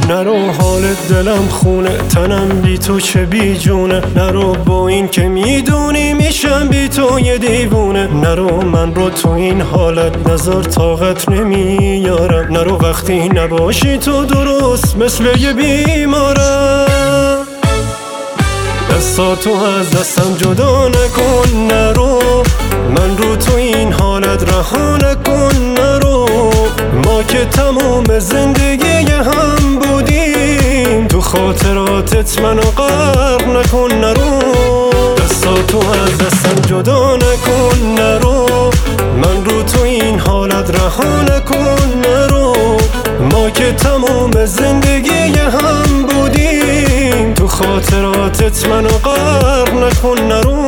نرو حالت دلم خونه، تنم بی تو چه بی جونه. نرو با این که میدونی میشم بی تو یه دیوونه. نرو من رو تو این حالت نظر طاقت نمیارم. نرو وقتی نباشی تو درست مثل یه بیمارم. دستاتو از دستم جدا نکن نرو، من رو تو این حالت رها نکن نرو. ما که تموم زندگی هم بودیم، تو خاطراتت منو غرق نکن نرو. دستاتو از دستم جدا نکن نرو، من رو تو این حالت رها نکن نرو. ما که تموم زندگی هم بودیم، تو خاطراتت منو غرق نکن نرو.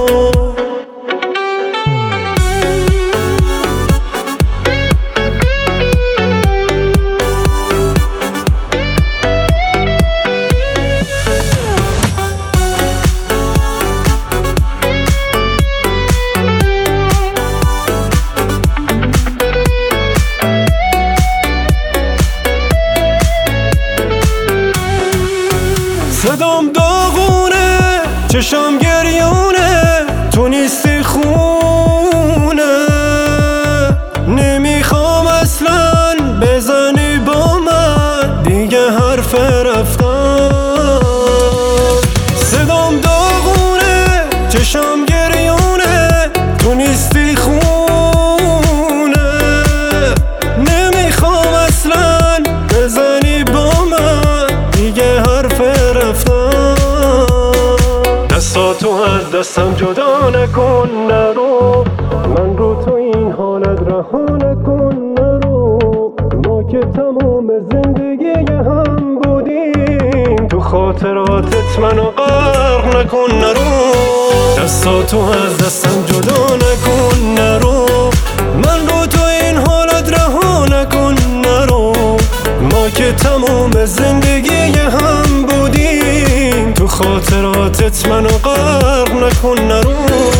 صدام داغونه، چشم گریونه، تو نیستی خونه. نمیخوام اصلا بزنی با من دیگه حرف رفتن. صدام داغونه، چشم گریونه، تو نیستی خونه. نمیخوام اصلا بزنی با من دیگه حرف رفتن. دستاتو از دستم جدا نکن نرو، من رو تو این حالت رها نکن نرو. ما که تموم زندگی هم بودیم، تو خاطراتت منو غرق نکن نرو. دستاتو از دستم جدا نکن نرو، من رو تو این حالت رها نکن نرو. ما که تموم زندگی هم بودیم، تو خاطراتت منو غرق نکن نرو.